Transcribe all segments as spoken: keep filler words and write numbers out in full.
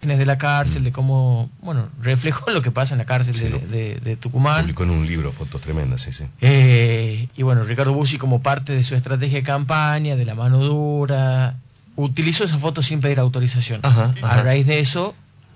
de la cárcel, de cómo, bueno, reflejó lo que pasa en la cárcel sí, de, ¿no? de, de Tucumán. Publicó en un libro fotos tremendas, sí, sí. Eh, y bueno, Ricardo Bussi, como parte de su estrategia de campaña, de la mano dura, utilizó esa foto sin pedir autorización. Ajá, A ajá. raíz de eso...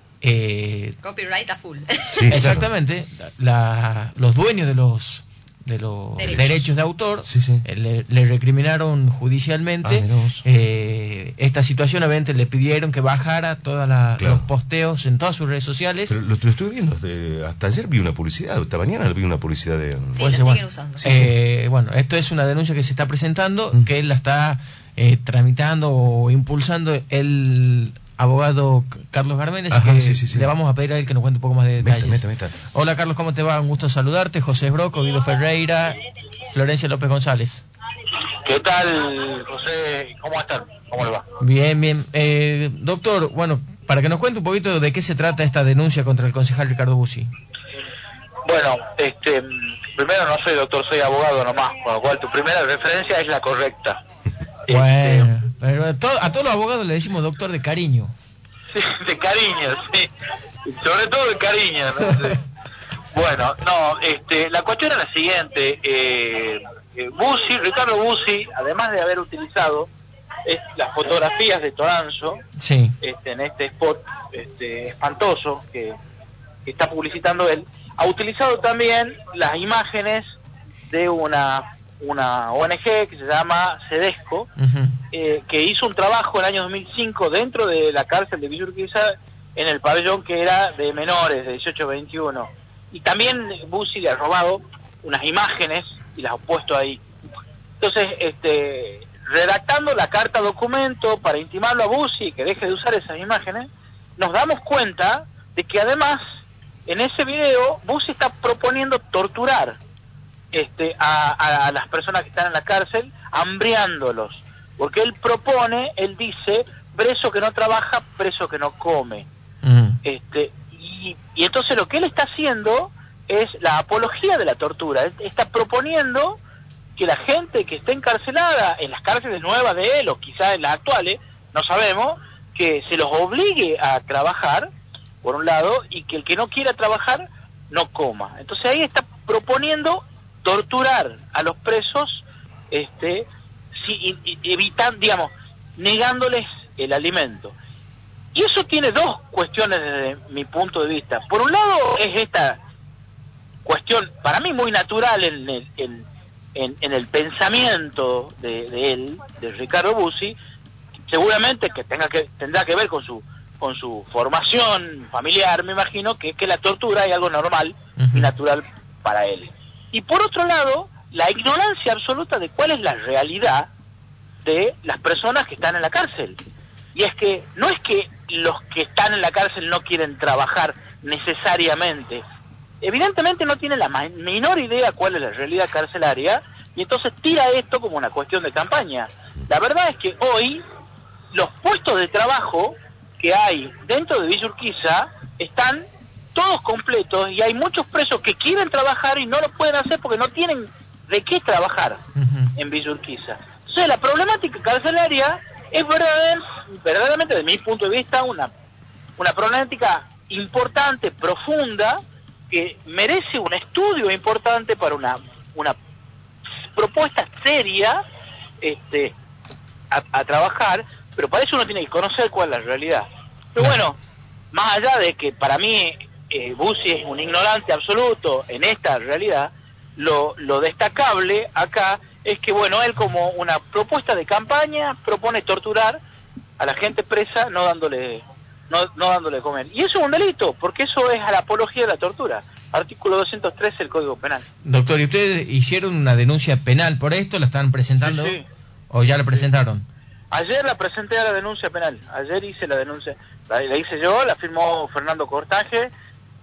Eh, Copyright a full. Sí, exactamente, claro. la, los dueños de los de los derechos, derechos de autor sí, sí. Eh, le, le recriminaron judicialmente ah, eh, esta situación. Obviamente le pidieron que bajara todos claro. los posteos en todas sus redes sociales. Pero lo, lo estuve viendo, de, hasta ayer vi una publicidad, esta mañana vi una publicidad de... Sí, lo siguen bueno, usando. Sí, eh, sí. Bueno, esto es una denuncia que se está presentando, mm. que él la está eh, tramitando o impulsando el abogado Carlos Garméndez. Ajá, que sí, sí, sí. Le vamos a pedir a él que nos cuente un poco más de detalles. Meta, meta, meta. Hola Carlos, ¿cómo te va? Un gusto saludarte. José Broco, Guido Ferreira, Florencia López González. ¿Qué tal, José? ¿Cómo están? ¿Cómo le va? Bien, bien. Eh, doctor, bueno, para que nos cuente un poquito de qué se trata esta denuncia contra el concejal Ricardo Bussi. Bueno, este, primero no soy doctor, soy abogado nomás, con lo cual tu primera referencia es la correcta. Bueno, este, pero a, to a todos los abogados le decimos doctor de cariño. Sí, de cariño, sí. Sobre todo de cariño, ¿no? Sí. Bueno, no, este, la cuestión es la siguiente. Eh, Bussi, Ricardo Bussi, además de haber utilizado es, las fotografías de Toranzo, sí. este, en este spot este, espantoso que, que está publicitando él, ha utilizado también las imágenes de una una O N G que se llama Sedesco, uh-huh. eh, que hizo un trabajo en el año dos mil cinco dentro de la cárcel de Villa Urquiza en el pabellón que era de menores, de dieciocho a veintiuno. Y también Bussi le ha robado unas imágenes y las ha puesto ahí. Entonces, este, redactando la carta documento para intimarlo a Bussi que deje de usar esas imágenes, nos damos cuenta de que además en ese video Bussi está proponiendo torturar Este, a, a, a las personas que están en la cárcel, hambriándolos, porque él propone, él dice, preso que no trabaja, preso que no come. Mm. Este, y, y entonces lo que él está haciendo es la apología de la tortura. Él está proponiendo que la gente que esté encarcelada en las cárceles nuevas de él, o quizás en las actuales, no sabemos, que se los obligue a trabajar, por un lado, y que el que no quiera trabajar, no coma. Entonces ahí está proponiendo torturar a los presos, este, si, evitan, digamos, negándoles el alimento. Y eso tiene dos cuestiones desde mi punto de vista. Por un lado es esta cuestión, para mí muy natural en el, en, en, en el pensamiento de, de él, de Ricardo Bussi, seguramente que tenga que tendrá que ver con su con su formación familiar, me imagino, que, que la tortura es algo normal uh-huh. y natural para él. Y por otro lado, la ignorancia absoluta de cuál es la realidad de las personas que están en la cárcel. Y es que no es que los que están en la cárcel no quieren trabajar necesariamente. Evidentemente no tienen la menor idea cuál es la realidad carcelaria y entonces tira esto como una cuestión de campaña. La verdad es que hoy los puestos de trabajo que hay dentro de Villa Urquiza están todos completos y hay muchos presos que quieren trabajar y no lo pueden hacer porque no tienen de qué trabajar uh-huh. en Villa Urquiza. Entonces la problemática carcelaria es verdader, verdaderamente desde mi punto de vista una, una problemática importante, profunda, que merece un estudio importante para una, una propuesta seria este, a, a trabajar, pero para eso uno tiene que conocer cuál es la realidad. Pero bueno, más allá de que para mí Eh, Bussi es un ignorante absoluto en esta realidad, lo, lo destacable acá es que, bueno, él como una propuesta de campaña propone torturar a la gente presa no dándole no, no dándole de comer. Y eso es un delito, porque eso es a la apología de la tortura. Artículo doscientos tres del Código Penal. Doctor, ¿y ustedes hicieron una denuncia penal por esto? ¿La están presentando? Sí, sí. ¿O ya la presentaron? Sí. Ayer la presenté a la denuncia penal. Ayer hice la denuncia. La, la hice yo, la firmó Fernando Cortaje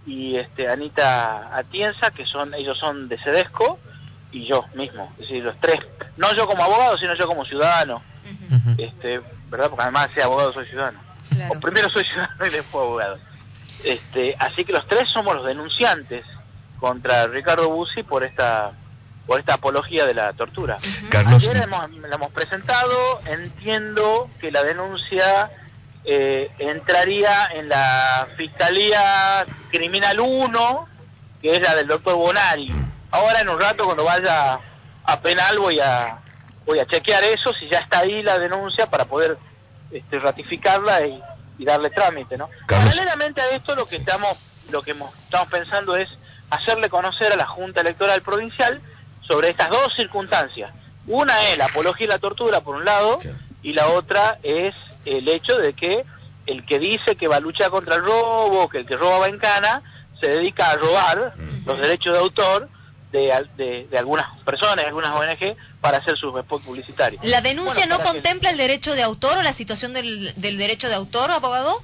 y este Anita Atienza, que son ellos son de Sedesco, y yo mismo, es decir, los tres, no yo como abogado, sino yo como ciudadano, uh-huh. este, ¿verdad? Porque además de ser abogado soy ciudadano, claro. O primero soy ciudadano y después abogado, este, así que los tres somos los denunciantes contra Ricardo Bussi por esta por esta apología de la tortura. Uh-huh. Carlos, ayer hemos, la hemos presentado, entiendo que la denuncia eh, entraría en la Fiscalía Criminal uno, que es la del doctor Bonari. Ahora en un rato, cuando vaya a penal, voy a voy a chequear eso, si ya está ahí la denuncia, para poder este, ratificarla y, y darle trámite, ¿no? Carlos. Paralelamente a esto, lo que estamos lo que hemos, estamos pensando es hacerle conocer a la Junta Electoral Provincial sobre estas dos circunstancias. Una es la apología y la tortura, por un lado, y la otra es el hecho de que el que dice que va a luchar contra el robo, que el que roba va en cana, se dedica a robar uh-huh. los derechos de autor de, de, de algunas personas, de algunas O N G, para hacer sus spots publicitarios. ¿La denuncia bueno, no contempla que... el derecho de autor o la situación del, del derecho de autor, abogado?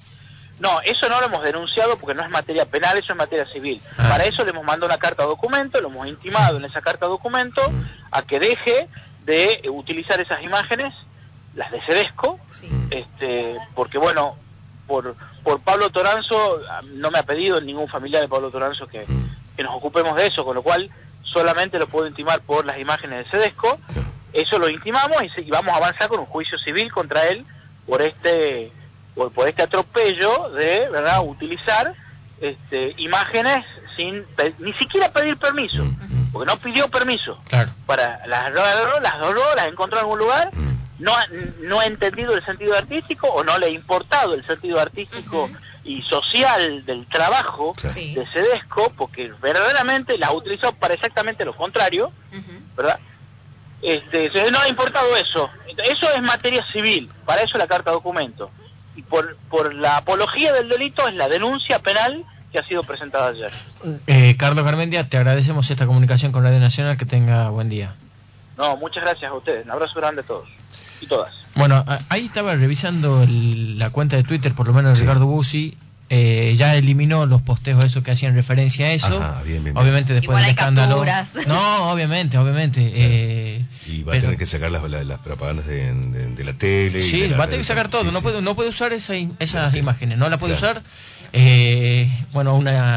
No, eso no lo hemos denunciado porque no es materia penal, eso es materia civil. Ah. Para eso le hemos mandado una carta documento, lo hemos intimado en esa carta documento a que deje de utilizar esas imágenes, las de Sedesco, sí. este, porque bueno, por por Pablo Toranzo no me ha pedido ningún familiar de Pablo Toranzo que, que nos ocupemos de eso, con lo cual solamente lo puedo intimar por las imágenes de Sedesco. Eso lo intimamos y, se, y vamos a avanzar con un juicio civil contra él por este por, por este atropello de, ¿verdad?, utilizar este, imágenes sin ni siquiera pedir permiso, porque no pidió permiso. Claro. Para las agarró, las agarró, las encontró en algún lugar, no ha, no ha entendido el sentido artístico o no le ha importado el sentido artístico uh-huh. y social del trabajo sí. de Sedesco, porque verdaderamente las ha utilizado para exactamente lo contrario, uh-huh. ¿verdad? Este, no ha importado eso. Eso es materia civil, para eso la carta documento. Y por, por la apología del delito es la denuncia penal que ha sido presentada ayer. Eh, Carlos Garmendia, te agradecemos esta comunicación con Radio Nacional, que tenga buen día. No, muchas gracias a ustedes, un abrazo grande a todos y todas. Bueno, ahí estaba revisando el, la cuenta de Twitter, por lo menos de sí. Ricardo Bussi. Eh, ya eliminó los posteos esos que hacían referencia a eso. Ajá, bien, bien, bien. Obviamente después Igual del escándalo. Capturas. No, obviamente, obviamente. Sí. Eh, y va pero... a tener que sacar las, las, las propagandas de, de, de la tele. Sí, y de va la, a tener que sacar todo. Sí, no sí. puede, no puede usar esa, esas sí. imágenes. No la puede claro. usar. Eh, bueno,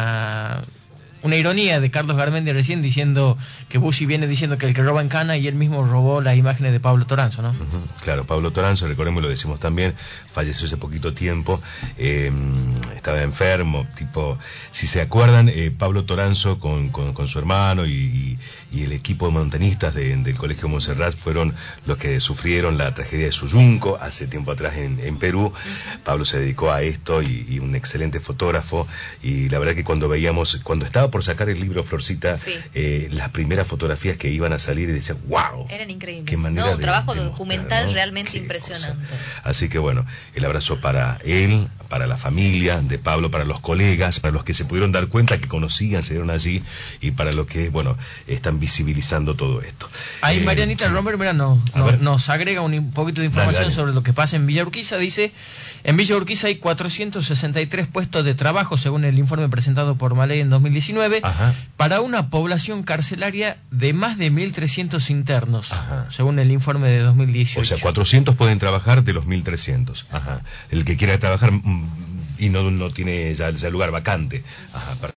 una una ironía de Carlos Garmendia recién diciendo que Bussi viene diciendo que el que roba en cana, y él mismo robó las imágenes de Pablo Toranzo, ¿no? Uh-huh. Claro, Pablo Toranzo, recordemos, lo decimos también, falleció hace poquito tiempo, eh, estaba enfermo, tipo, si se acuerdan, eh, Pablo Toranzo con, con, con su hermano y, y, y el equipo de montañistas de, del Colegio Montserrat fueron los que sufrieron la tragedia de Suyunco hace tiempo atrás en, en Perú. Uh-huh. Pablo se dedicó a esto y, y un excelente fotógrafo, y la verdad que cuando veíamos, cuando estaba por sacar el libro Florcita, sí. eh, las primeras fotografías que iban a salir y decían, wow, eran increíbles, qué manera no, un de, trabajo de documental, ¿no? Realmente qué impresionante. Cosa. Así que bueno, el abrazo para él, para la familia de Pablo, para los colegas, para los que se pudieron dar cuenta, que conocían, se dieron allí, y para los que, bueno, están visibilizando todo esto. Ahí eh, sí. Marianita Romero, mira, nos, nos, nos agrega un poquito de información dale, dale. sobre lo que pasa en Villa Urquiza. Dice, en Villa Urquiza hay cuatrocientos sesenta y tres puestos de trabajo, según el informe presentado por Maley en dos mil diecinueve, Ajá. para una población carcelaria de más de mil trescientos internos, Ajá. según el informe de dos mil dieciocho. O sea, cuatrocientos pueden trabajar de los mil trescientos. Ajá. El que quiera trabajar y no, no tiene ya, ya lugar vacante. Ajá.